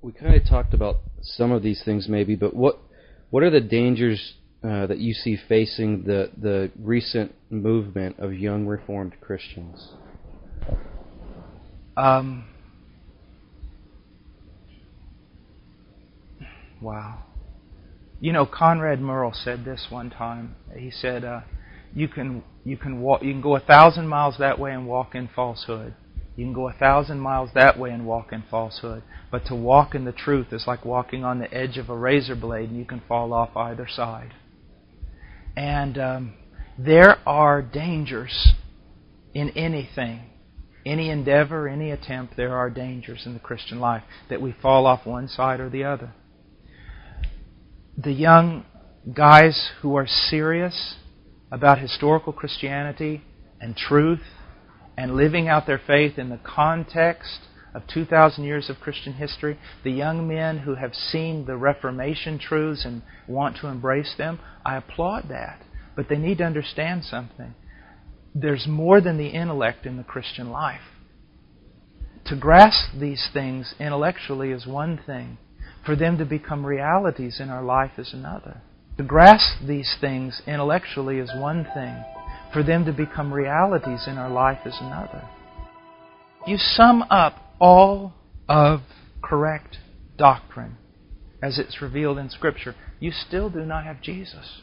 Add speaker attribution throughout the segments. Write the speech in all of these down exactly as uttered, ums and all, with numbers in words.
Speaker 1: we kind of talked about some of these things maybe, but what what are the dangers uh, that you see facing the, the recent movement of young Reformed Christians?
Speaker 2: Um, wow. You know, Conrad Merle said this one time. He said, uh, "You can you can walk you can go a thousand miles that way and walk in falsehood. You can go a thousand miles that way and walk in falsehood. But to walk in the truth is like walking on the edge of a razor blade, and you can fall off either side." And um, there are dangers in anything, any endeavor, any attempt. There are dangers in the Christian life that we fall off one side or the other. The young guys who are serious about historical Christianity and truth and living out their faith in the context of two thousand years of Christian history, the young men who have seen the Reformation truths and want to embrace them, I applaud that. But they need to understand something. There's more than the intellect in the Christian life. To grasp these things intellectually is one thing. For them to become realities in our life is another. To grasp these things intellectually is one thing. For them to become realities in our life is another. You sum up all of correct doctrine as it's revealed in Scripture, you still do not have Jesus.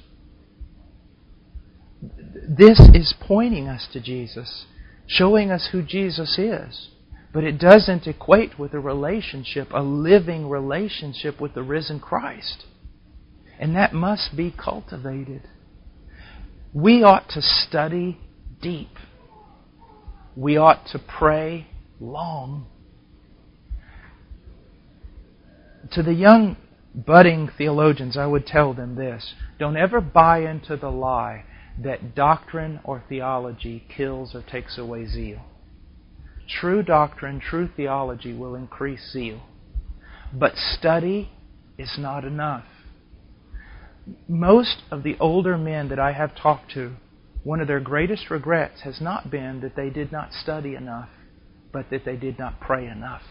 Speaker 2: This is pointing us to Jesus, showing us who Jesus is. But it doesn't equate with a relationship, a living relationship with the risen Christ. And that must be cultivated. We ought to study deep. We ought to pray long. To the young budding theologians, I would tell them this. Don't ever buy into the lie that doctrine or theology kills or takes away zeal. True doctrine, true theology will increase zeal. But study is not enough. Most of the older men that I have talked to, one of their greatest regrets has not been that they did not study enough, but that they did not pray enough.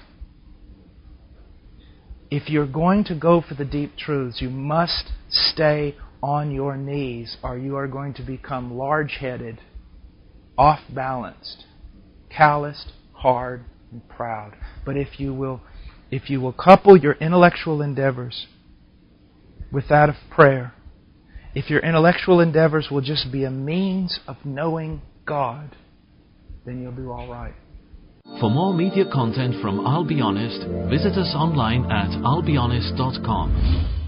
Speaker 2: If you're going to go for the deep truths, you must stay on your knees, or you are going to become large-headed, off-balanced, calloused, hard, and proud. But if you will, if you will couple your intellectual endeavors with that of prayer, if your intellectual endeavors will just be a means of knowing God, then you'll do all right.
Speaker 3: For more media content from I'll Be Honest, visit us online at I'll Be Honest dot com.